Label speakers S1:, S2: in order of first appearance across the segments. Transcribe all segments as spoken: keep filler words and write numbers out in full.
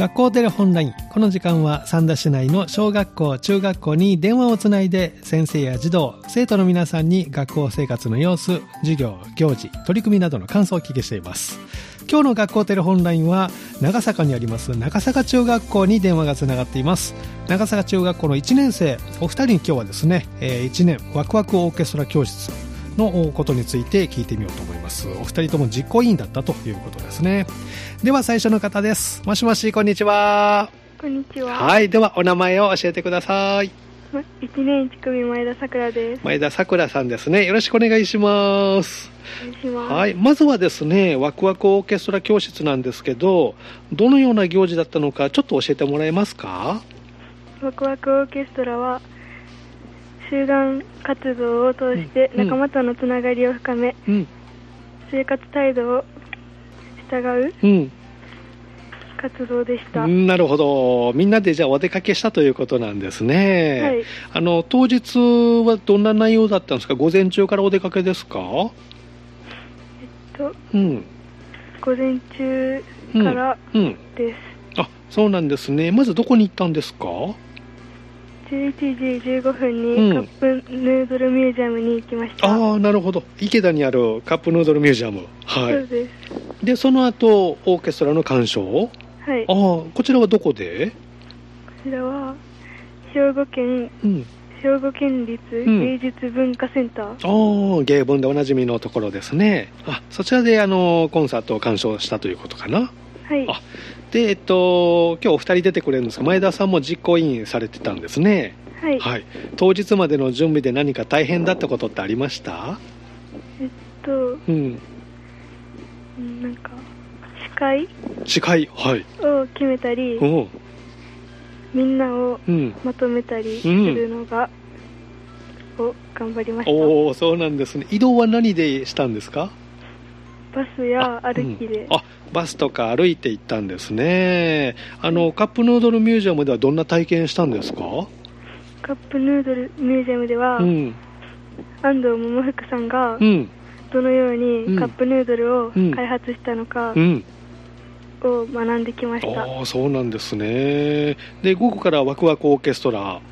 S1: 学校テレホンライン。この時間は三田市内の小学校、中学校に電話をつないで先生や児童、生徒の皆さんに学校生活の様子、授業、行事、取り組みなどの感想をお聞きしています。今日の学校テレホンラインは長坂にあります長坂中学校に電話がつながっています。長坂中学校のいちねん生お二人に今日はですね、いちねんワクワクオーケストラ教室のことについて聞いてみようと思います。お二人とも実行委員だったということですね。では最初の方です。もしもし、こんにちは。
S2: こんにちは。
S1: はい、ではお名前を教えてください。
S2: いちねんいち組前田さくらです。
S1: 前田さくらさんですね。よろしくお願いします。
S2: お願いします。
S1: はい、まずはですね、ワクワクオーケストラ教室なんですけど、どのような行事だったのかちょっと教えてもらえますか？
S2: ワクワクオーケストラは集団活動を通して仲間とのつながりを深め、うん、生活態度を従う、うん活動でした。
S1: なるほど。みんなでじゃあお出かけしたということなんですね。はい、あの当日はどんな内容だったんですか？午前中からお出かけですか？えっ
S2: と、うん、午前中からです、うんうん。
S1: あ、そうなんですね。まずどこに行ったんですか？
S2: じゅういちじじゅうごふんにカップヌードルミュージアムに行きました。
S1: うん、ああ、なるほど。池田にあるカップヌードルミュージアム。はい。
S2: そうです。
S1: で、その後オーケストラの鑑賞。
S2: はい、あ、
S1: こちらはどこで？こ
S2: ちらは兵庫県、うん、兵庫県立芸術文化センター、
S1: うん、あ、芸文でおなじみのところですね。あ、そちらであのコンサートを鑑賞したということかな。
S2: はい。
S1: あ、で、えっと今日お二人出てくれるんですが、前田さんも実行委員されてたんですね。
S2: はい、
S1: はい、当日までの準備で何か大変だったことってありました？
S2: えっと、うん、なんか司会
S1: 司会、はい、
S2: を決めたり、みんなをまとめたりするのが、うん、を頑張りました。
S1: おお、そうなんですね。移動は何でしたんですか？
S2: バスや歩きで。
S1: あ、うん、あ、バスとか歩いて行ったんですね。あのカップヌードルミュージアムではどんな体験したんですか？
S2: カップヌードルミュージアムでは、うん、安藤桃福さんがどのようにカップヌードルを開発したのか、うんうんを学んできました。
S1: ああ、そうなんですね。で、午後からワクワクオーケストラ、はい、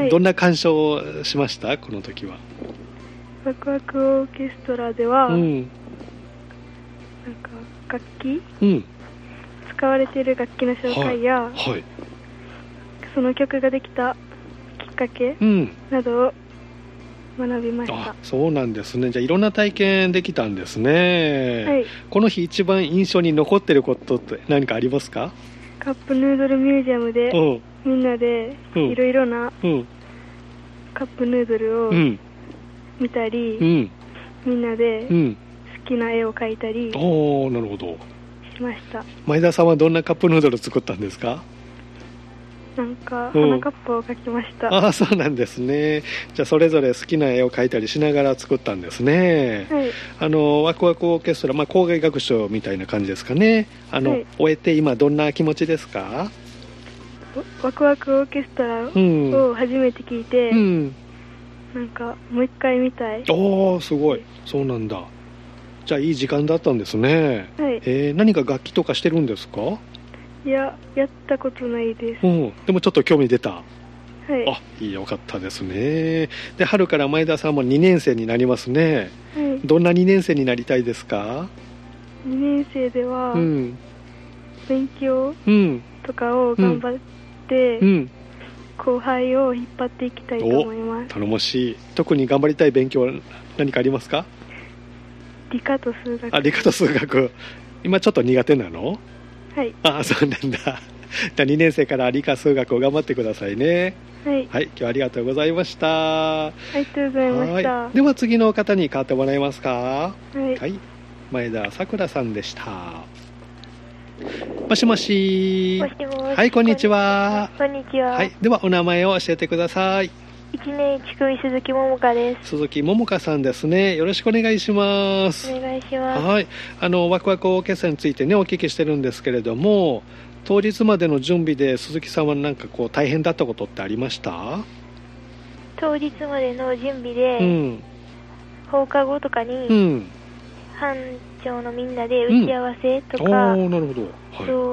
S1: どんな鑑賞をしました？この時は。
S2: ワクワクオーケストラでは、うん、なんか楽器、うん、使われている楽器の紹介や、はいはい、その曲ができたきっかけなどを学びました。
S1: あ、そうなんですね。じゃあいろんな体験できたんですね。はい、この日一番印象に残っていることって何かありますか？
S2: カップヌードルミュージアムで、うん、みんなでいろいろなカップヌードルを見たり、うん、みんなで好きな絵を描いたり、うん、
S1: おー、なるほど、
S2: しました。
S1: 前田さんはどんなカップヌードルを作ったんですか？
S2: なんか花カップを描きました。
S1: ああ、そうなんですね。じゃあそれぞれ好きな絵を描いたりしながら作ったんですね。はい、あのワクワクオーケストラ、まあ、校外学習みたいな感じですかね。あの、はい、終えて今どんな気持ちですか？
S2: ワクワクオーケストラを初めて聞いて、うん、なんかもう一回見たい。
S1: ああ、すごい。そうなんだ。じゃあいい時間だったんですね。はい、えー、何か楽器とかしてるんですか？
S2: いや、やったことないです。
S1: うん、でもちょっと興味出た。
S2: はい。
S1: あ、いい、よかったですね。で、春から前田さんもにねん生になりますね。はい。どんなにねん生になりたいですか？
S2: にねん生では、うん、勉強とかを頑張って、うんうん、後輩を引っ張っていきたいと思います。
S1: 頼もしい。特に頑張りたい勉強は何かありますか？
S2: 理科と数学。
S1: あ、理科と数学。今ちょっと苦手なの？
S2: はい、
S1: ああ、そうなんだ。じゃあにねん生から理科数学を頑張ってくださいね。はい、はい、今日はありがとうございました。
S2: ありがとうございました。
S1: では次の方に代わってもらえますか？はい、はい、前田さくらさんでした。もしもし。
S3: もしもし。
S1: はい、こんにちは。
S3: こんにちは。
S1: はい、ではお名前を教えてください。
S3: いちねんいち組鈴木桃香です。
S1: 鈴木桃香さんですね。よろしくお願いします。
S3: お願いします。
S1: はい、あのワクワクオーケストラについてねお聞きしてるんですけれども、当日までの準備で鈴木さんは何かこう大変だったことってありました？
S3: 当日までの準備で、うん、放課後とかに、うん、班長のみんなで打ち合わせとか、
S1: うん、なるほど、はい、
S3: そう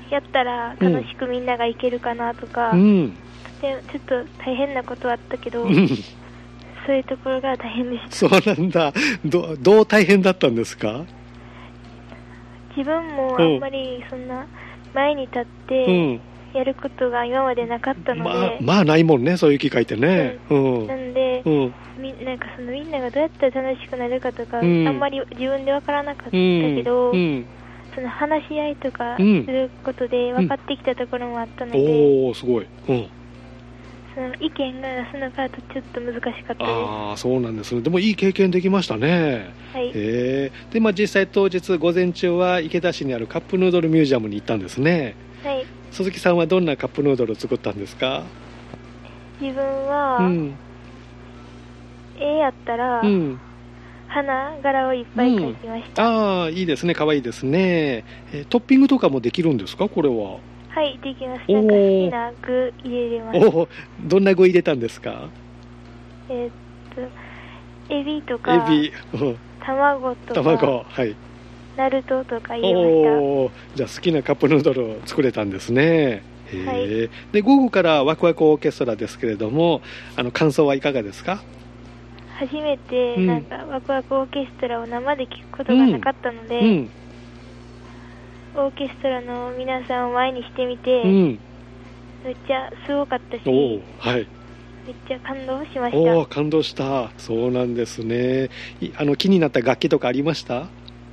S3: やったら楽しくみんながいけるかなとか、
S1: うん、
S3: でちょっと大変なことはあったけど、
S1: うん、
S3: そういうところが大変でした。
S1: そうなんだ。 ど, どう大変だったんですか？
S3: 自分もあんまりそんな前に立ってやることが今までなかったので、
S1: まあ、まあないもんね、そういう機会ってね、
S3: うんうん、なんで、うん、み, なんかそのみんながどうやったら楽しくなるかとか、うん、あんまり自分で分からなかったけど、うんうん、その話し合いとかすることで分かってきたところもあったので、うん、
S1: おーすごい、うん、
S3: その意見が出すのがちょっと難しかったです。
S1: ああ、そうなんですね。でもいい経験できましたね。
S3: はい。
S1: えー、で、まあ、実際当日午前中は池田市にあるカップヌードルミュージアムに行ったんですね。
S3: はい。
S1: 鈴木さんはどんなカップヌードルを作ったんですか？
S3: 自分は、うん、絵やったら、うん、花柄をいっぱい描きました。
S1: うん、ああ、いいですね。かわいいですね。えー、トッピングとかもできるんですか、これは？
S3: はい、できます。なんか好きな具入れれます。
S1: お、どんな具入れたんですか？
S3: えー、っとエビとか
S1: エビ、
S3: 卵とか
S1: 卵、はい、
S3: ナルトとか入れました。
S1: お、じゃあ好きなカップヌードルを作れたんですね。へ、はい、で午後からワクワクオーケストラですけれども、あの感想はいかがですか？
S3: 初めてなんか、うん、ワクワクオーケストラを生で聞くことがなかったので、うんうん、オーケストラの皆さんを前にしてみて、うん、めっちゃすごかったし、
S1: はい、
S3: めっちゃ感動しました。
S1: お、感動した。そうなんですね。あの気になった楽器とかありました？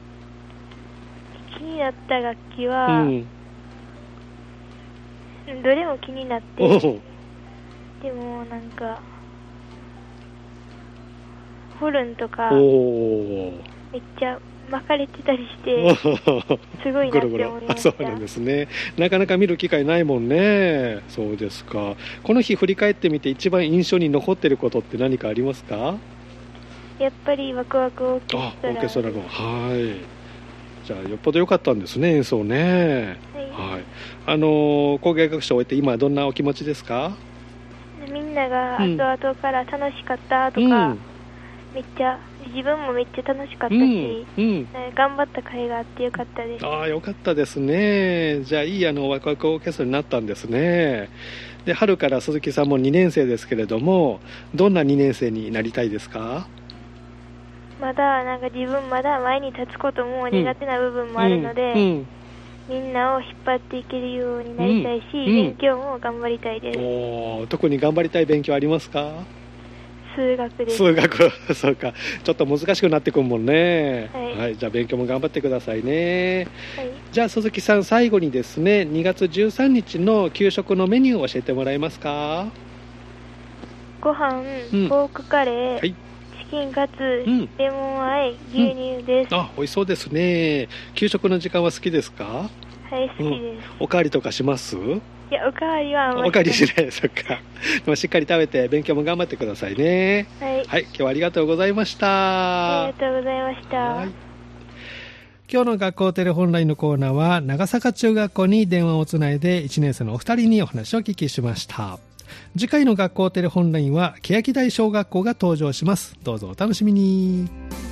S3: 気になった楽器は、うん、どれも気になって、でもなんかホルンとかめっちゃ巻かれてたりしてすごいなって思いました。
S1: そうなんですね。なかなか見る機会ないもんね。そうですか。この日振り返ってみて一番印象に残っていることって何かありますか？
S3: やっぱりワクワクオーケストラ。
S1: あ、オーケストラの、はい。じゃあよっぽど良かったんですね、演奏ね。はい、はい、あの工芸学習を終えて今どんなお気持ちですか？
S3: みんなが後々から楽しかったとか、うん、めっちゃ自分もめっちゃ楽しかったし、うんうん、頑張った甲斐があってよかったです。
S1: ああ、よかったですね。じゃあいいあのワクワクオーケストラになったんですね。で春から鈴木さんもにねん生ですけれども、どんなにねん生になりたいですか？
S3: まだなんか自分まだ前に立つことも苦手な部分もあるので、うんうん、みんなを引っ張っていけるようになりたいし、うんうん、勉強も頑張りたいです。
S1: お、特に頑張りたい勉強ありますか？
S3: 数学です。
S1: 数学そうか、ちょっと難しくなってくるもんね。
S3: はい、
S1: はい、じゃあ勉強も頑張ってくださいね。
S3: はい、
S1: じゃあ鈴木さん、最後にですね、にがつじゅうさんにちの給食のメニューを教えてもらえますか？
S3: ご飯、うん、ポークカレー、はい、チキンカツ、うん、レモンあえ、牛乳です。
S1: うん、あ、美味しそうですね。給食の時間は好きですか？
S3: はい、好きです。うん、
S1: おかわりとかします？
S3: いや、おかわりはあんまり
S1: おかわりしない。そっか。でもしっかり食べて勉強も頑張ってくださいね。
S3: はい、
S1: はい、今日はありがとうございました。
S3: ありがとうございました。はい、
S1: 今日の学校テレホンラインのコーナーは長坂中学校に電話をつないでいちねん生のお二人にお話をお聞きしました。次回の学校テレホンラインは欅台小学校が登場します。どうぞお楽しみに。